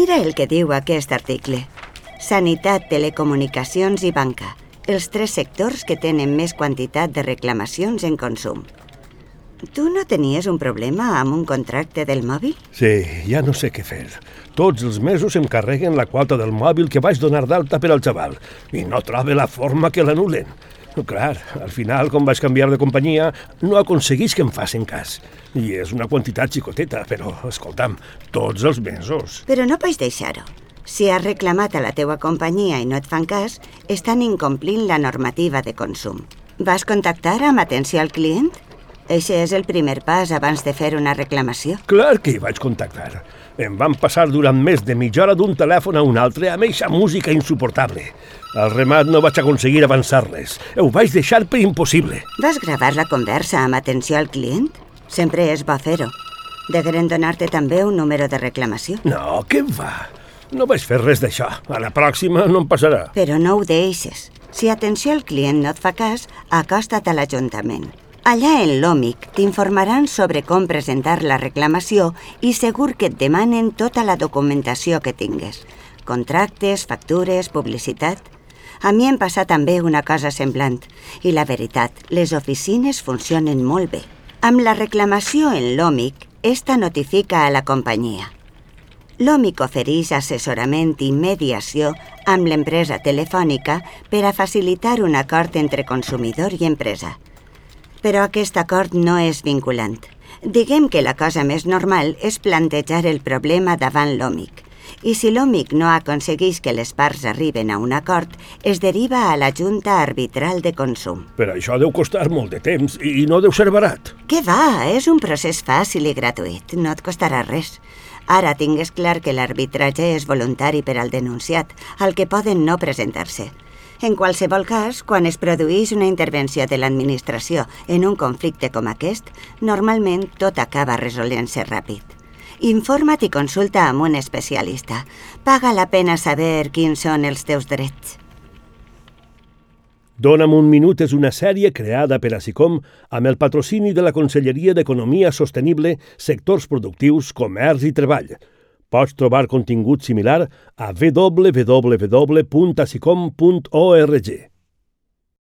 Mira el que diu aquest article. Sanitat, telecomunicacions i banca. Els 3 sectors que tenen més quantitat de reclamacions en consum. Tu no tenies un problema amb un contracte del mòbil? Sí, ja no sé què fer. Tots els mesos em carreguen la quota del mòbil que vaig donar d'alta per al xaval i no trobo la forma que l'anulen. Clar, al final, com vaig canviar de companyia, no aconseguís que em facin cas. I és una quantitat xicoteta, però, escolta'm, tots els mesos. Però no pots deixar-ho. Si has reclamat a la teua companyia i no et fan cas, estan incomplint la normativa de consum. Vas contactar amb atenció al client? Eixe és el primer pas abans de fer una reclamació. Clar que hi vaig contactar. Em van passar durant més de mitja hora d'un telèfon a un altre amb eixa música insuportable. Al remat no vaig aconseguir avançar res. Ho vaig deixar per impossible. Vas gravar la conversa amb atenció al client? Sempre és bo fer-ho. Degueren donar-te també un número de reclamació. No, què va? No vaig fer res d'això. A la pròxima no em passarà. Però no ho deixes. Si atenció al client no et fa cas, acosta't a l'Ajuntament. Allà en l'OMIC t'informaran sobre com presentar la reclamació i segur que et demanen tota la documentació que tingues. Contractes, factures, publicitat. A mi em passa també una cosa semblant. I la veritat, les oficines funcionen molt bé. Amb la reclamació en l'OMIC, esta notifica a la companyia. L'OMIC ofereix assessorament i mediació amb l'empresa telefònica per a facilitar un acord entre consumidor i empresa. Però aquest acord no és vinculant. Diguem que la cosa més normal és plantejar el problema davant l'OMIC. I si l'OMIC no aconsegueix que les parts arriben a un acord, es deriva a la Junta Arbitral de Consum. Però això deu costar molt de temps i no deu ser barat. Què va? És un procés fàcil i gratuït. No et costarà res. Ara tingues clar que l'arbitratge és voluntari per al denunciat, al que poden no presentar-se. En qualsevol cas, quan es produeix una intervenció de l'administració en un conflicte com aquest, normalment tot acaba resolent-se ràpid. Informa't i consulta amb un especialista. Paga la pena saber quins són els teus drets. Dóna'm un minut és una sèrie creada per a SICOM amb el patrocini de la Conselleria d'Economia Sostenible, Sectors Productius, Comerç i Treball. Pots trobar contingut similar a www.asicom.org.